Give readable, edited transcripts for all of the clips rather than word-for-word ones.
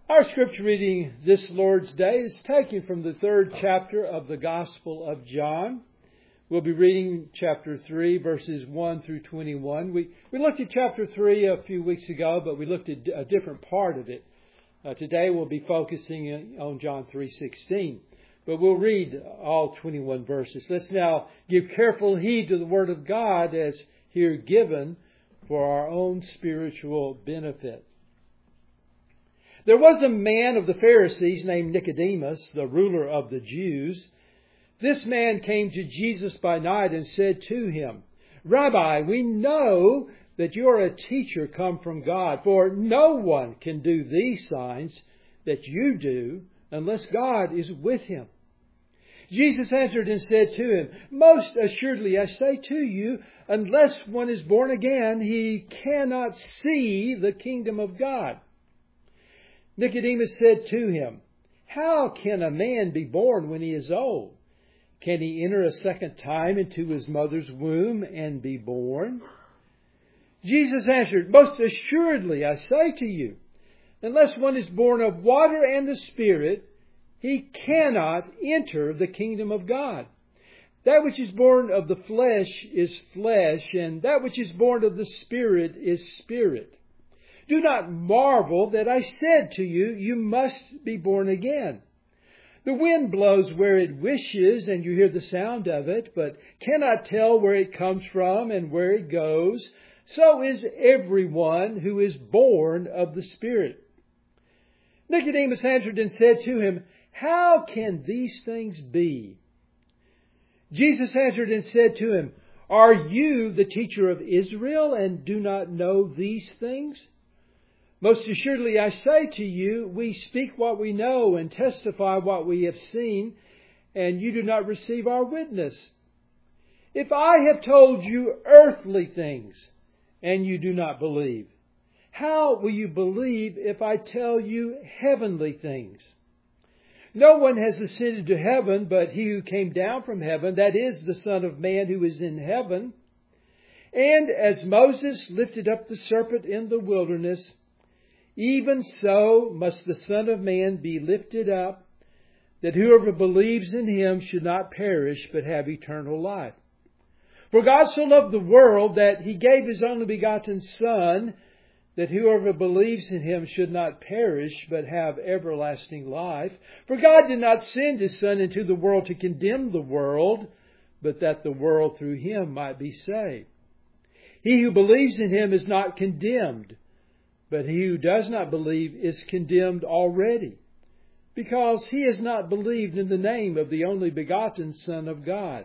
Our scripture reading this Lord's Day is taken from the 3rd chapter of the Gospel of John. We'll be reading chapter 3, verses 1 through 21. We looked at chapter 3 a few weeks ago, but we looked at a different part of it. Today we'll be focusing on John 3:16. But we'll read all 21 verses. Let's now give careful heed to the Word of God as here given for our own spiritual benefit. There was a man of the Pharisees named Nicodemus, the ruler of the Jews. This man came to Jesus by night and said to him, "Rabbi, we know that you are a teacher come from God, for no one can do these signs that you do unless God is with him." Jesus answered and said to him, "Most assuredly I say to you, unless one is born again, he cannot see the kingdom of God." Nicodemus said to him, "How can a man be born when he is old? Can he enter a second time into his mother's womb and be born?" Jesus answered, "Most assuredly I say to you, unless one is born of water and the Spirit, he cannot enter the kingdom of God. That which is born of the flesh is flesh, and that which is born of the Spirit is spirit. Do not marvel that I said to you, you must be born again. The wind blows where it wishes, and you hear the sound of it, but cannot tell where it comes from and where it goes. So is everyone who is born of the Spirit." Nicodemus answered and said to him, "How can these things be?" Jesus answered and said to him, "Are you the teacher of Israel and do not know these things? Most assuredly I say to you, we speak what we know and testify what we have seen, and you do not receive our witness. If I have told you earthly things, and you do not believe, how will you believe if I tell you heavenly things? No one has ascended to heaven but he who came down from heaven, that is, the Son of Man who is in heaven. And as Moses lifted up the serpent in the wilderness, even so must the Son of Man be lifted up, that whoever believes in him should not perish, but have eternal life. For God so loved the world that he gave his only begotten Son, that whoever believes in him should not perish, but have everlasting life. For God did not send his Son into the world to condemn the world, but that the world through him might be saved. He who believes in him is not condemned, but he who does not believe is condemned already, because he has not believed in the name of the only begotten Son of God.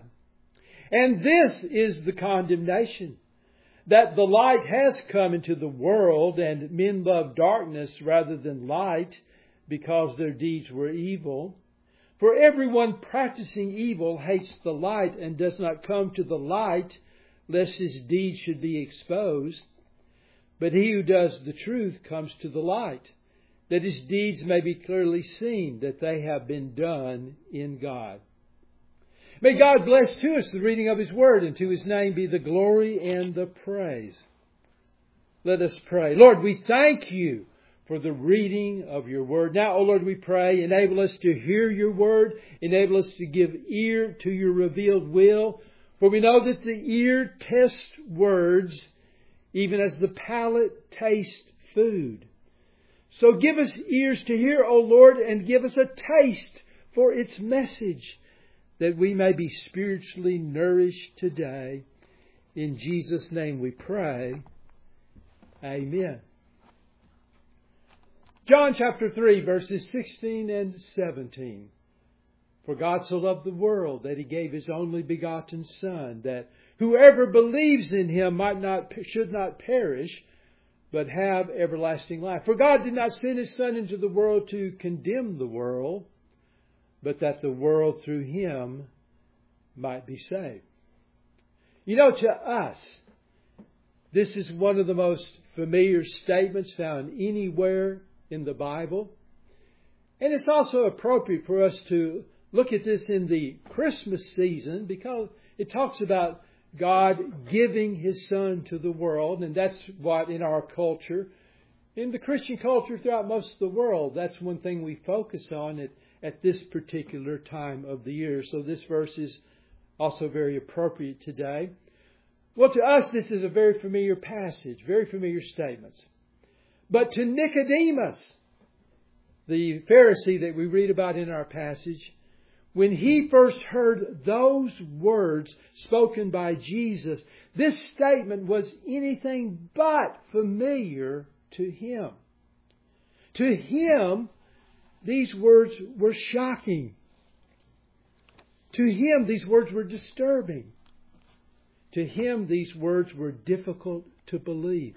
And this is the condemnation, that the light has come into the world, and men love darkness rather than light, because their deeds were evil. For everyone practicing evil hates the light and does not come to the light, lest his deeds should be exposed. But he who does the truth comes to the light, that his deeds may be clearly seen, that they have been done in God. May God bless to us the reading of His Word, and to His name be the glory and the praise. Let us pray. Lord, we thank You for the reading of Your Word. Now, O Lord, we pray, enable us to hear Your Word, enable us to give ear to Your revealed will, for we know that the ear tests words, even as the palate tastes food. So give us ears to hear, O Lord, and give us a taste for its message, that we may be spiritually nourished today. In Jesus' name we pray. Amen. John chapter 3, verses 16 and 17. For God so loved the world that He gave His only begotten Son, that whoever believes in Him should not perish, but have everlasting life. For God did not send His Son into the world to condemn the world, but that the world through Him might be saved. You know, to us, this is one of the most familiar statements found anywhere in the Bible. And it's also appropriate for us to look at this in the Christmas season, because it talks about God giving His Son to the world. And that's what in our culture In the Christian culture throughout most of the world, that's one thing we focus on at this particular time of the year. So this verse is also very appropriate today. Well, to us, this is a very familiar passage, very familiar statements. But to Nicodemus, the Pharisee that we read about in our passage, when he first heard those words spoken by Jesus, this statement was anything but familiar to him. To him, these words were shocking. To him, these words were disturbing. To him, these words were difficult to believe.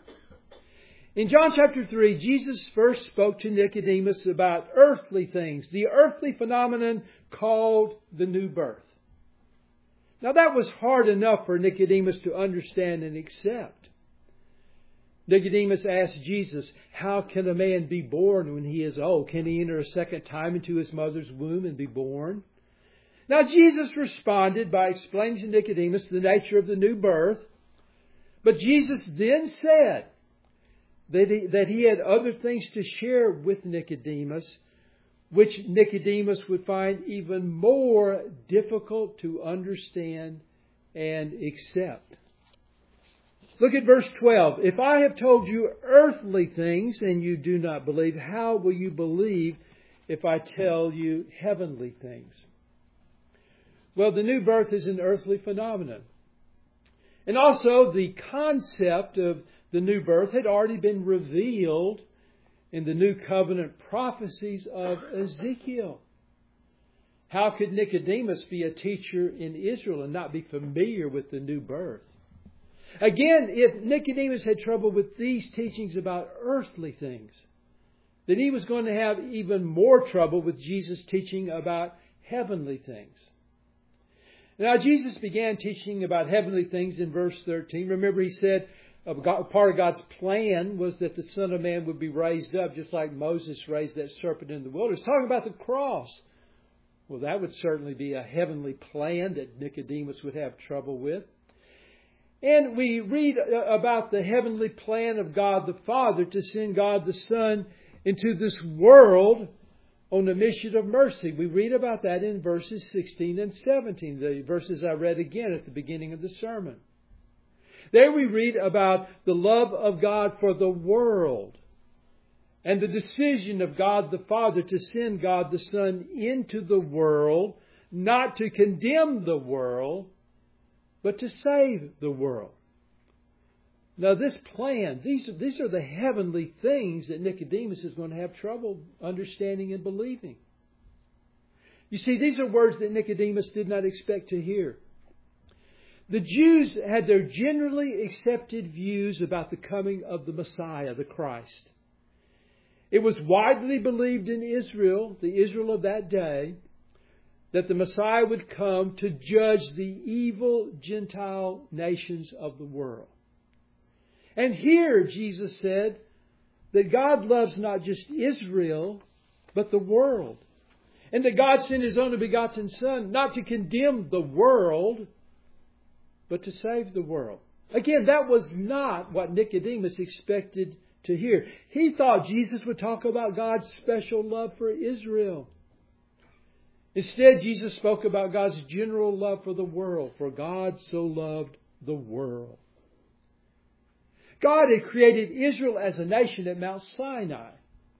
In John chapter 3, Jesus first spoke to Nicodemus about earthly things, the earthly phenomenon called the new birth. Now that was hard enough for Nicodemus to understand and accept. Nicodemus asked Jesus, how can a man be born when he is old? Can he enter a second time into his mother's womb and be born? Now Jesus responded by explaining to Nicodemus the nature of the new birth. But Jesus then said that he had other things to share with Nicodemus, which Nicodemus would find even more difficult to understand and accept. Look at verse 12. If I have told you earthly things and you do not believe, how will you believe if I tell you heavenly things? Well, the new birth is an earthly phenomenon. And also the concept of the new birth had already been revealed in the new covenant prophecies of Ezekiel. How could Nicodemus be a teacher in Israel and not be familiar with the new birth? Again, if Nicodemus had trouble with these teachings about earthly things, then he was going to have even more trouble with Jesus' teaching about heavenly things. Now, Jesus began teaching about heavenly things in verse 13. Remember, he said part of God's plan was that the Son of Man would be raised up, just like Moses raised that serpent in the wilderness. Talking about the cross. Well, that would certainly be a heavenly plan that Nicodemus would have trouble with. And we read about the heavenly plan of God the Father to send God the Son into this world on a mission of mercy. We read about that in verses 16 and 17, the verses I read again at the beginning of the sermon. There we read about the love of God for the world and the decision of God the Father to send God the Son into the world, not to condemn the world, but to save the world. Now this plan, these are the heavenly things that Nicodemus is going to have trouble understanding and believing. You see, these are words that Nicodemus did not expect to hear. The Jews had their generally accepted views about the coming of the Messiah, the Christ. It was widely believed in Israel, the Israel of that day, that the Messiah would come to judge the evil Gentile nations of the world. And here Jesus said that God loves not just Israel, but the world. And that God sent His only begotten Son not to condemn the world, but to save the world. Again, that was not what Nicodemus expected to hear. He thought Jesus would talk about God's special love for Israel. Instead, Jesus spoke about God's general love for the world, for God so loved the world. God had created Israel as a nation at Mount Sinai.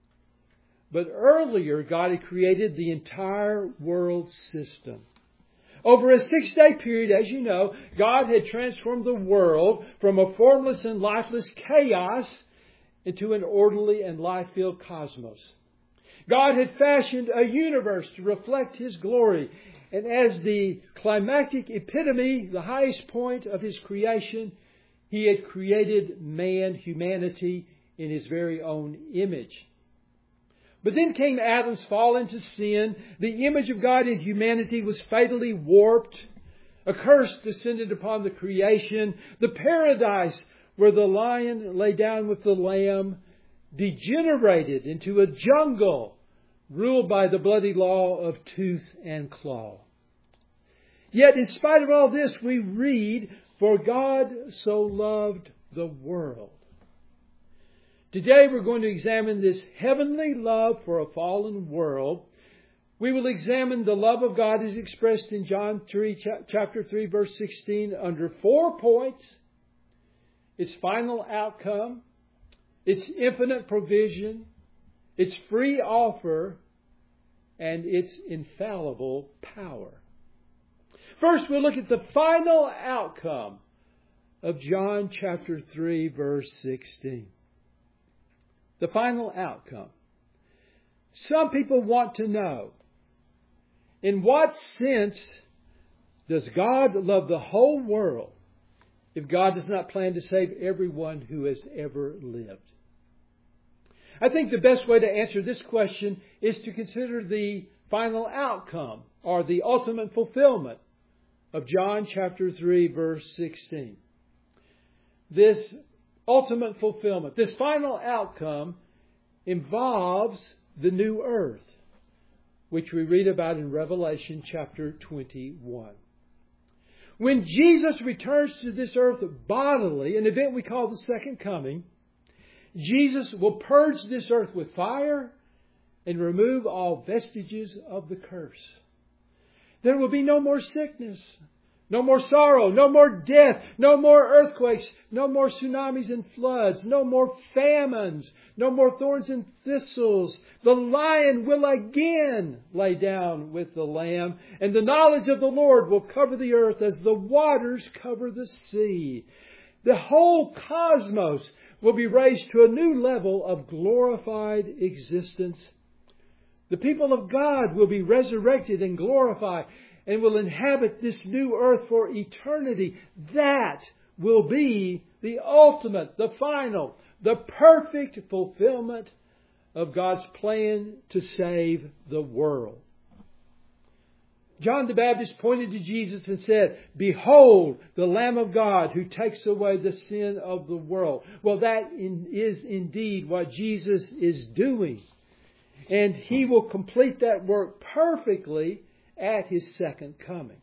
But earlier, God had created the entire world system. Over a 6-day period, as you know, God had transformed the world from a formless and lifeless chaos into an orderly and life-filled cosmos. God had fashioned a universe to reflect His glory. And as the climactic epitome, the highest point of His creation, He had created man, humanity, in His very own image. But then came Adam's fall into sin. The image of God in humanity was fatally warped. A curse descended upon the creation. The paradise where the lion lay down with the lamb degenerated into a jungle ruled by the bloody law of tooth and claw. Yet in spite of all this, we read, "For God so loved the world." Today we're going to examine this heavenly love for a fallen world. We will examine the love of God as expressed in John 3, chapter 3, verse 16 under 4 points. Its final outcome, its infinite provision, its free offer, and its infallible power. First, we'll look at the final outcome of John chapter 3, verse 16. The final outcome. Some people want to know, in what sense does God love the whole world if God does not plan to save everyone who has ever lived? I think the best way to answer this question is to consider the final outcome or the ultimate fulfillment of John chapter 3, verse 16. This ultimate fulfillment, this final outcome involves the new earth, which we read about in Revelation chapter 21. When Jesus returns to this earth bodily, an event we call the second coming, Jesus will purge this earth with fire and remove all vestiges of the curse. There will be no more sickness, no more sorrow, no more death, no more earthquakes, no more tsunamis and floods, no more famines, no more thorns and thistles. The lion will again lay down with the lamb, and the knowledge of the Lord will cover the earth as the waters cover the sea. The whole cosmos will be raised to a new level of glorified existence. The people of God will be resurrected and glorified and will inhabit this new earth for eternity. That will be the ultimate, the final, the perfect fulfillment of God's plan to save the world. John the Baptist pointed to Jesus and said, "Behold, the Lamb of God who takes away the sin of the world." Well, that is indeed what Jesus is doing. And He will complete that work perfectly at His second coming.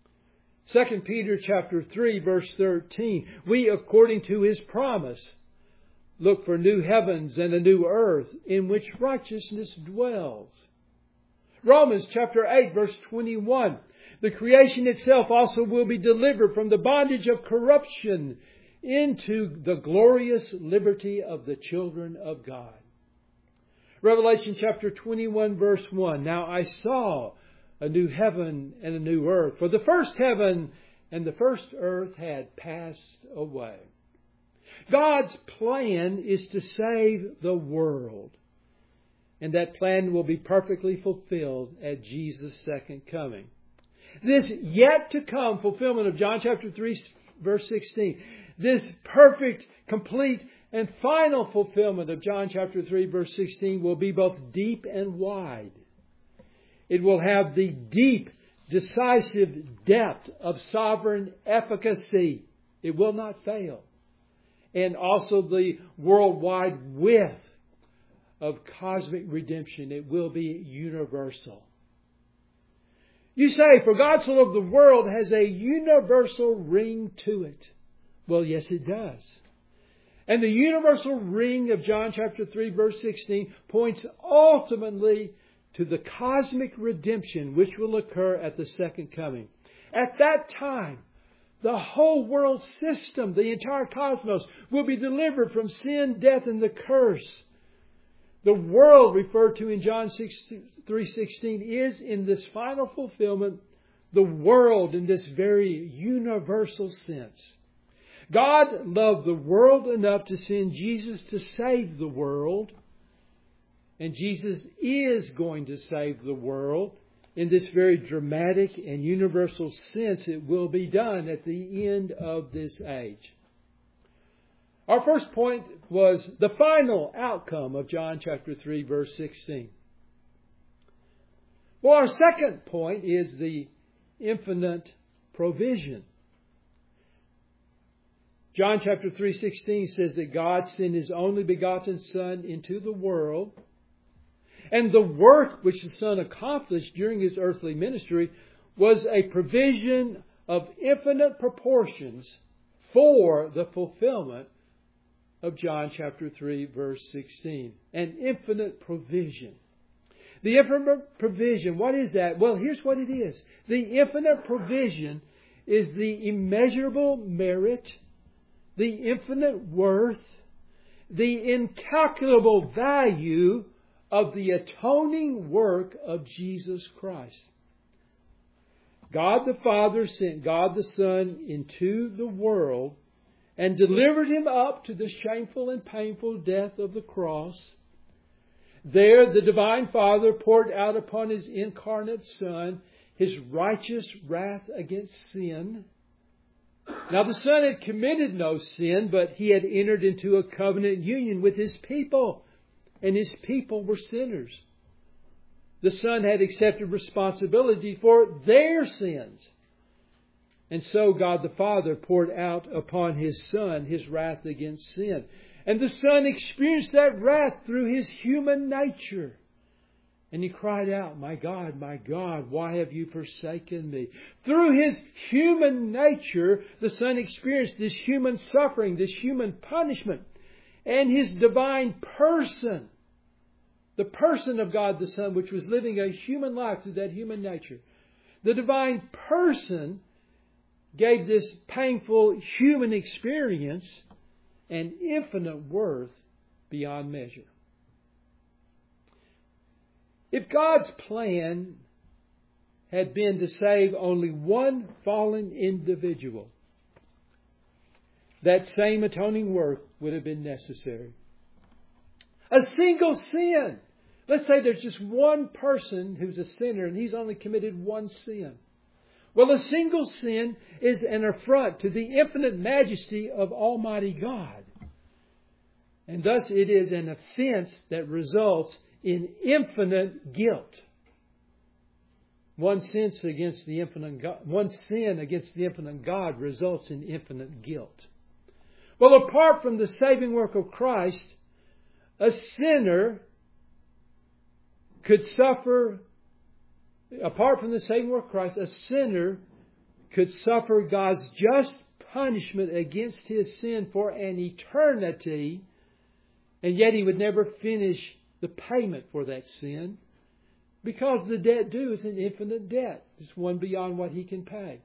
2 Peter chapter 3, verse 13. We, according to His promise, look for new heavens and a new earth in which righteousness dwells. Romans chapter 8, verse 21. The creation itself also will be delivered from the bondage of corruption into the glorious liberty of the children of God. Revelation chapter 21, verse 1. Now I saw a new heaven and a new earth, for the first heaven and the first earth had passed away. God's plan is to save the world. And that plan will be perfectly fulfilled at Jesus' second coming. This yet to come fulfillment of John chapter 3, verse 16. This perfect, complete, and final fulfillment of John chapter 3, verse 16 will be both deep and wide. It will have the deep, decisive depth of sovereign efficacy. It will not fail. And also the worldwide width of cosmic redemption. It will be universal. You say, for God so loved the world has a universal ring to it. Well, yes, it does. And the universal ring of John chapter 3, verse 16 points ultimately to the cosmic redemption which will occur at the second coming. At that time, the whole world system, the entire cosmos, will be delivered from sin, death, and the curse. The world referred to in John 3:16 is, in this final fulfillment, the world in this very universal sense. God loved the world enough to send Jesus to save the world. And Jesus is going to save the world in this very dramatic and universal sense. It will be done at the end of this age. Our first point was the final outcome of John chapter 3, verse 16. Well, our second point is the infinite provision. John chapter 3:16 says that God sent His only begotten Son into the world. And the work which the Son accomplished during His earthly ministry was a provision of infinite proportions for the fulfillment of John chapter 3, verse 16. An infinite provision. The infinite provision, what is that? Well, here's what it is. The infinite provision is the immeasurable merit, the infinite worth, the incalculable value of the atoning work of Jesus Christ. God the Father sent God the Son into the world and delivered Him up to the shameful and painful death of the cross. There the Divine Father poured out upon His incarnate Son His righteous wrath against sin. Now the Son had committed no sin, but He had entered into a covenant union with His people, and His people were sinners. The Son had accepted responsibility for their sins. And so God the Father poured out upon His Son His wrath against sin. And the Son experienced that wrath through His human nature. And He cried out, my God, why have you forsaken me? Through His human nature, the Son experienced this human suffering, this human punishment. And His divine person, the person of God the Son, which was living a human life through that human nature, the divine person gave this painful human experience an infinite worth beyond measure. If God's plan had been to save only one fallen individual, that same atoning work would have been necessary. A single sin. Let's say there's just one person who's a sinner and he's only committed one sin. Well, a single sin is an affront to the infinite majesty of Almighty God. And thus it is an offense that results in infinite guilt. One sin against the infinite God results in infinite guilt. Well, apart from the saving work of Christ, a sinner could suffer, apart from the saving work of Christ, a sinner could suffer God's just punishment against his sin for an eternity, and yet he would never finish the payment for that sin, because the debt due is an infinite debt. It's one beyond what he can pay.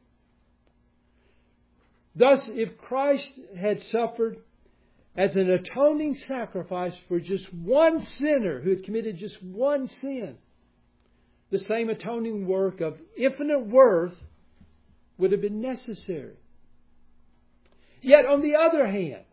Thus, if Christ had suffered as an atoning sacrifice for just one sinner who had committed just one sin, the same atoning work of infinite worth would have been necessary. Yet, on the other hand,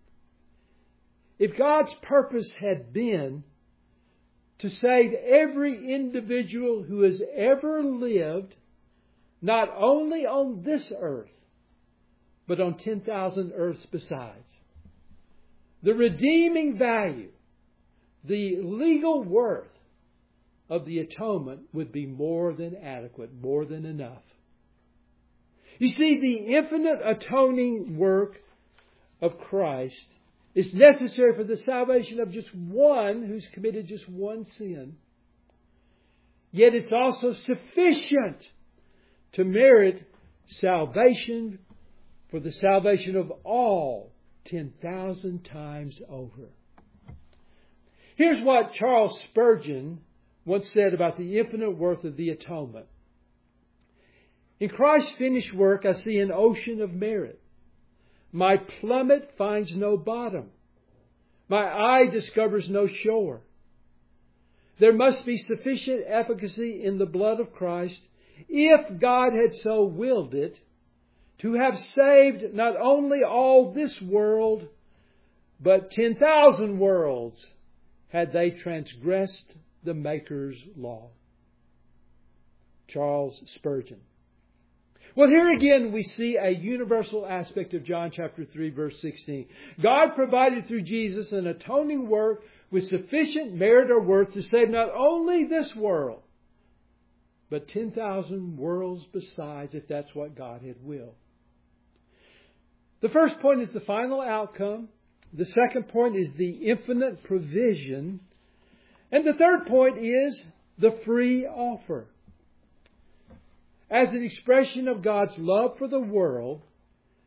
if God's purpose had been to save every individual who has ever lived, not only on this earth, but on 10,000 earths besides, the redeeming value, the legal worth of the atonement would be more than adequate, more than enough. You see, the infinite atoning work of Christ is necessary for the salvation of just one who's committed just one sin. Yet it's also sufficient to merit salvation for the salvation of all 10,000 times over. Here's what Charles Spurgeon once said about the infinite worth of the atonement. In Christ's finished work, I see an ocean of merit. My plummet finds no bottom. My eye discovers no shore. There must be sufficient efficacy in the blood of Christ, if God had so willed it, to have saved not only all this world, but 10,000 worlds, had they transgressed the Maker's law. Charles Spurgeon. Well, here again we see a universal aspect of John chapter 3, verse 16. God provided through Jesus an atoning work with sufficient merit or worth to save not only this world, but 10,000 worlds besides, if that's what God had willed. The first point is the final outcome. The second point is the infinite provision. And the third point is the free offer. As an expression of God's love for the world,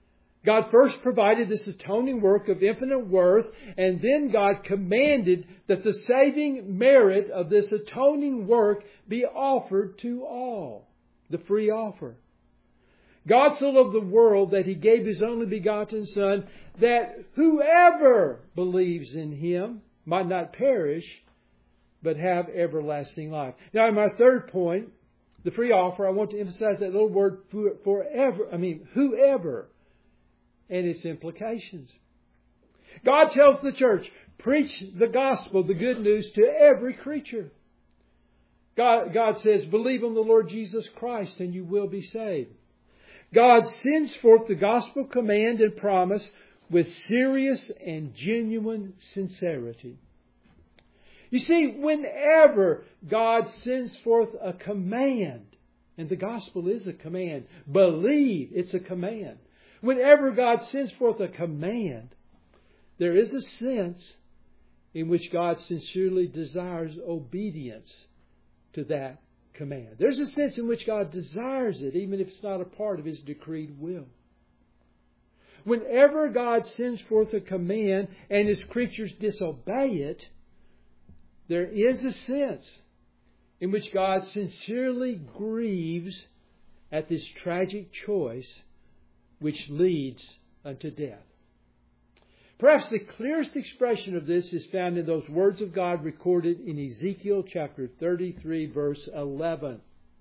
God first provided this atoning work of infinite worth, and then God commanded that the saving merit of this atoning work be offered to all. The free offer. God so loved the world that He gave His only begotten Son, that whoever believes in Him might not perish, but have everlasting life. Now, in my third point, the free offer, I want to emphasize that little word forever. Whoever, and its implications. God tells the church, preach the gospel, the good news, to every creature. God says, believe on the Lord Jesus Christ and you will be saved. God sends forth the gospel command and promise with serious and genuine sincerity. You see, whenever God sends forth a command, and the gospel is a command, believe, it's a command. Whenever God sends forth a command, there is a sense in which God sincerely desires obedience to that command. There's a sense in which God desires it, even if it's not a part of His decreed will. Whenever God sends forth a command and His creatures disobey it, there is a sense in which God sincerely grieves at this tragic choice which leads unto death. Perhaps the clearest expression of this is found in those words of God recorded in Ezekiel chapter 33, verse 11.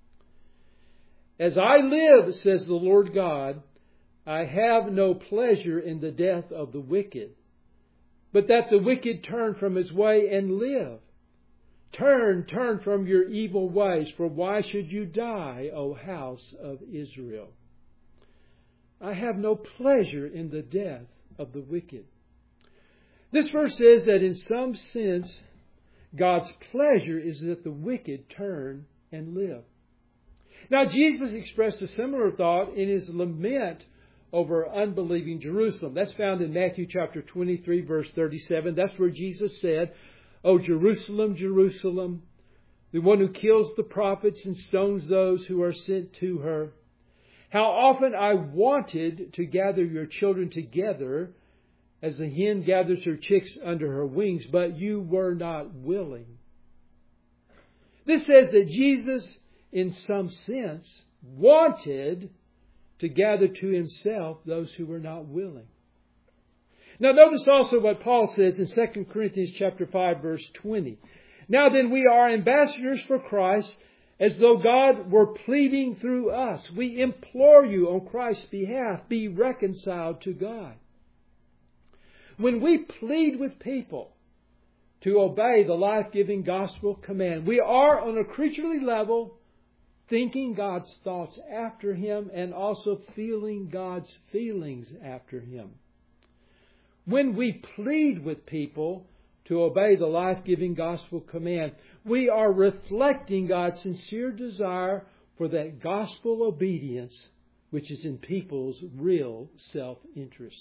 As I live, says the Lord God, I have no pleasure in the death of the wicked, but that the wicked turn from his way and live. Turn from your evil ways, for why should you die, O house of Israel? I have no pleasure in the death of the wicked. This verse says that in some sense, God's pleasure is that the wicked turn and live. Now, Jesus expressed a similar thought in His lament over unbelieving Jerusalem. That's found in Matthew chapter 23, verse 37. That's where Jesus said, O Jerusalem, Jerusalem, the one who kills the prophets and stones those who are sent to her. How often I wanted to gather your children together as the hen gathers her chicks under her wings, but you were not willing. This says that Jesus, in some sense, wanted to gather to Himself those who were not willing. Now notice also what Paul says in 2 Corinthians chapter 5, verse 20. Now then we are ambassadors for Christ, as though God were pleading through us. We implore you on Christ's behalf, be reconciled to God. When we plead with people to obey the life-giving gospel command, we are on a creaturely level thinking God's thoughts after Him and also feeling God's feelings after Him. When we plead with people to obey the life-giving gospel command, we are reflecting God's sincere desire for that gospel obedience which is in people's real self-interest.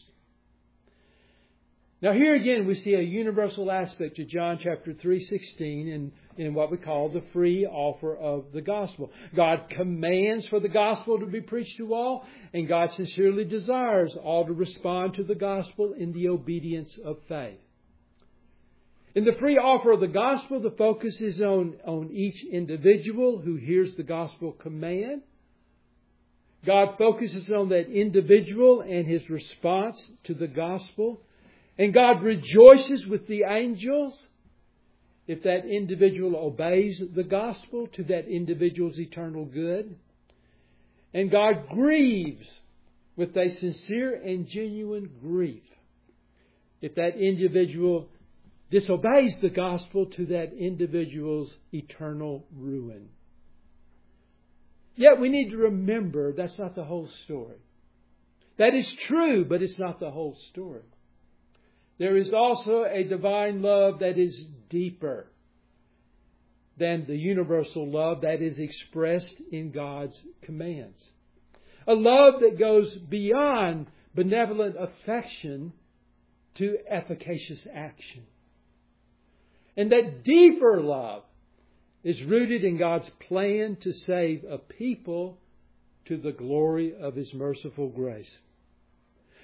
Now here again we see a universal aspect to John chapter 3:16 in what we call the free offer of the gospel. God commands for the gospel to be preached to all, and God sincerely desires all to respond to the gospel in the obedience of faith. In the free offer of the gospel, the focus is on each individual who hears the gospel command. God focuses on that individual and his response to the gospel. And God rejoices with the angels if that individual obeys the gospel to that individual's eternal good. And God grieves with a sincere and genuine grief if that individual disobeys the gospel to that individual's eternal ruin. Yet we need to remember that's not the whole story. That is true, but it's not the whole story. There is also a divine love that is deeper than the universal love that is expressed in God's commands. A love that goes beyond benevolent affection to efficacious action. And that deeper love is rooted in God's plan to save a people to the glory of His merciful grace.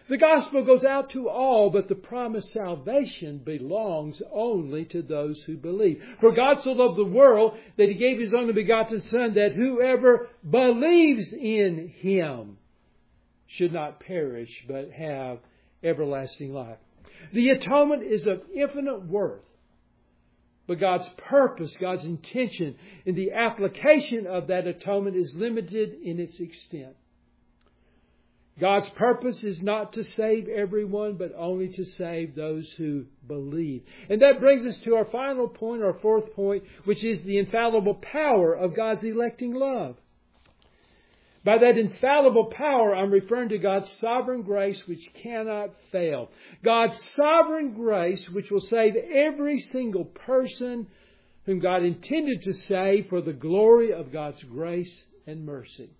The gospel goes out to all, but the promised salvation belongs only to those who believe. For God so loved the world that He gave His only begotten Son, that whoever believes in Him should not perish, but have everlasting life. The atonement is of infinite worth. But God's purpose, God's intention in the application of that atonement is limited in its extent. God's purpose is not to save everyone, but only to save those who believe. And that brings us to our final point, our fourth point, which is the infallible power of God's electing love. By that infallible power, I'm referring to God's sovereign grace which cannot fail. God's sovereign grace which will save every single person whom God intended to save for the glory of God's grace and mercy.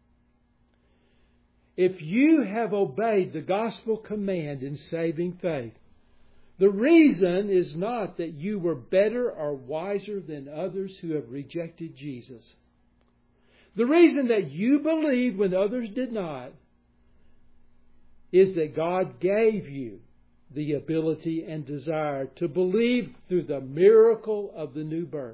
If you have obeyed the gospel command in saving faith, the reason is not that you were better or wiser than others who have rejected Jesus. The reason that you believed when others did not is that God gave you the ability and desire to believe through the miracle of the new birth.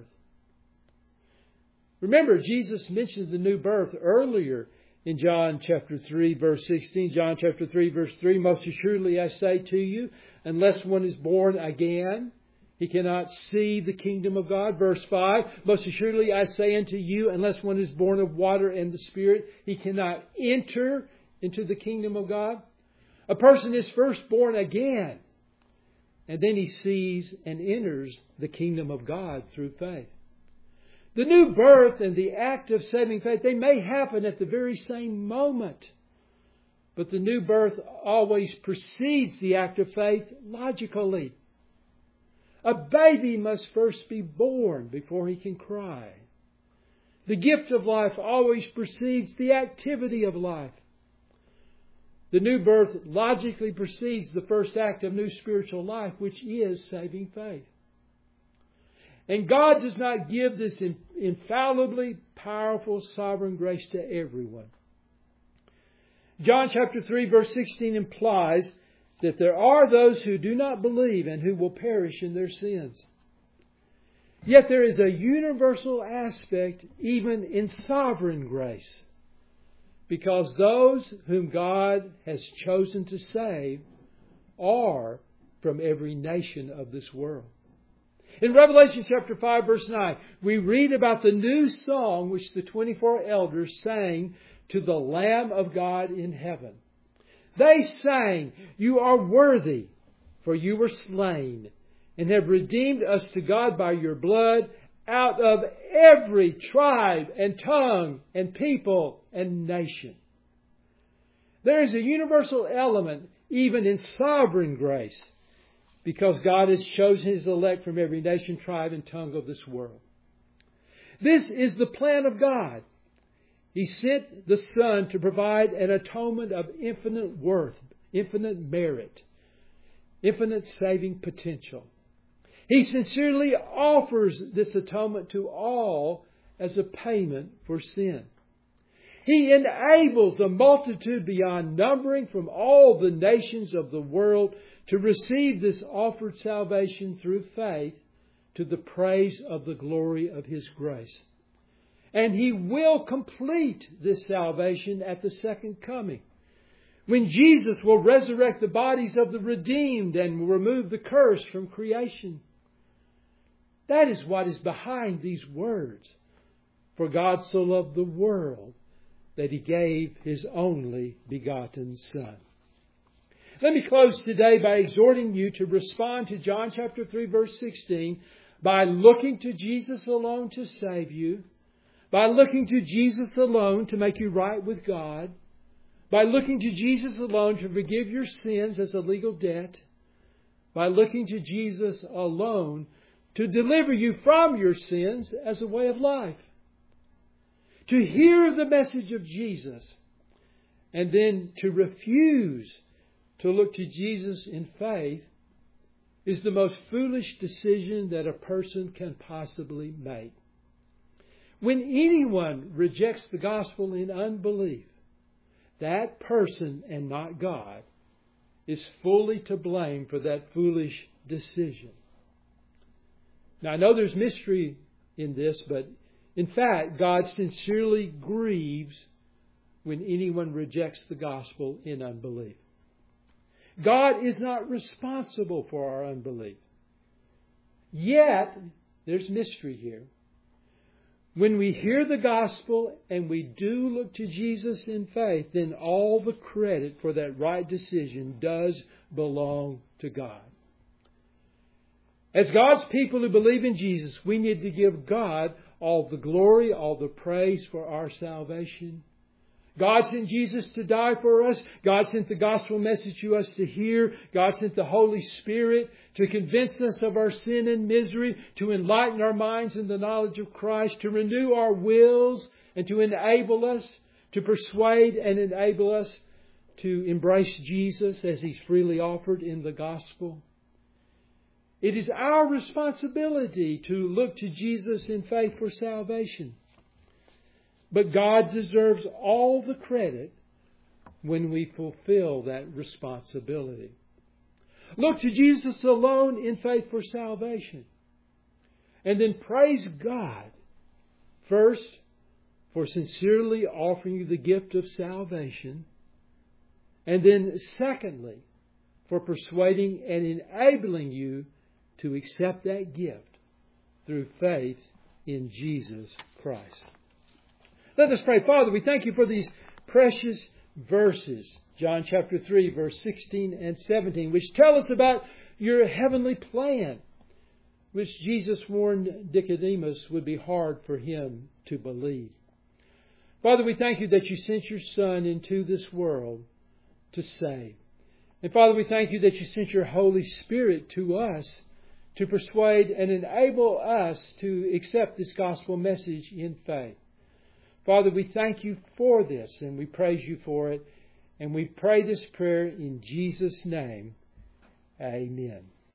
Remember, Jesus mentioned the new birth earlier in John chapter 3, verse 16. John chapter 3, verse 3, most assuredly I say to you, unless one is born again, he cannot see the kingdom of God. Verse 5, most assuredly I say unto you, unless one is born of water and the Spirit, he cannot enter into the kingdom of God. A person is first born again, and then he sees and enters the kingdom of God through faith. The new birth and the act of saving faith, they may happen at the very same moment. But the new birth always precedes the act of faith logically. A baby must first be born before he can cry. The gift of life always precedes the activity of life. The new birth logically precedes the first act of new spiritual life, which is saving faith. And God does not give this infallibly powerful sovereign grace to everyone. John chapter 3 verse 16 implies that there are those who do not believe and who will perish in their sins. Yet there is a universal aspect even in sovereign grace, because those whom God has chosen to save are from every nation of this world. In Revelation chapter 5 verse 9, we read about the new song which the 24 elders sang to the Lamb of God in heaven. They sang, "You are worthy, for you were slain, and have redeemed us to God by your blood out of every tribe and tongue and people and nation." There is a universal element even in sovereign grace, because God has chosen His elect from every nation, tribe, and tongue of this world. This is the plan of God. He sent the Son to provide an atonement of infinite worth, infinite merit, infinite saving potential. He sincerely offers this atonement to all as a payment for sin. He enables a multitude beyond numbering from all the nations of the world to receive this offered salvation through faith to the praise of the glory of His grace. And He will complete this salvation at the second coming, when Jesus will resurrect the bodies of the redeemed and will remove the curse from creation. That is what is behind these words. For God so loved the world that He gave His only begotten Son. Let me close today by exhorting you to respond to John chapter 3 verse 16 by looking to Jesus alone to save you, by looking to Jesus alone to make you right with God, by looking to Jesus alone to forgive your sins as a legal debt, by looking to Jesus alone to deliver you from your sins as a way of life. To hear the message of Jesus and then to refuse to look to Jesus in faith is the most foolish decision that a person can possibly make. When anyone rejects the gospel in unbelief, that person and not God is fully to blame for that foolish decision. Now, I know there's mystery in this, but in fact, God sincerely grieves when anyone rejects the gospel in unbelief. God is not responsible for our unbelief. Yet, there's mystery here. When we hear the gospel and we do look to Jesus in faith, then all the credit for that right decision does belong to God. As God's people who believe in Jesus, we need to give God all the glory, all the praise for our salvation. God sent Jesus to die for us. God sent the gospel message to us to hear. God sent the Holy Spirit to convince us of our sin and misery, to enlighten our minds in the knowledge of Christ, to renew our wills, and to enable us, to persuade and enable us to embrace Jesus as He's freely offered in the gospel. It is our responsibility to look to Jesus in faith for salvation. But God deserves all the credit when we fulfill that responsibility. Look to Jesus alone in faith for salvation. And then praise God, first, for sincerely offering you the gift of salvation. And then, secondly, for persuading and enabling you to accept that gift through faith in Jesus Christ. Let us pray. Father, we thank You for these precious verses, John chapter 3, verse 16 and 17, which tell us about Your heavenly plan, which Jesus warned Nicodemus would be hard for him to believe. Father, we thank You that You sent Your Son into this world to save. And Father, we thank You that You sent Your Holy Spirit to us to persuade and enable us to accept this gospel message in faith. Father, we thank You for this and we praise You for it. And we pray this prayer in Jesus' name. Amen.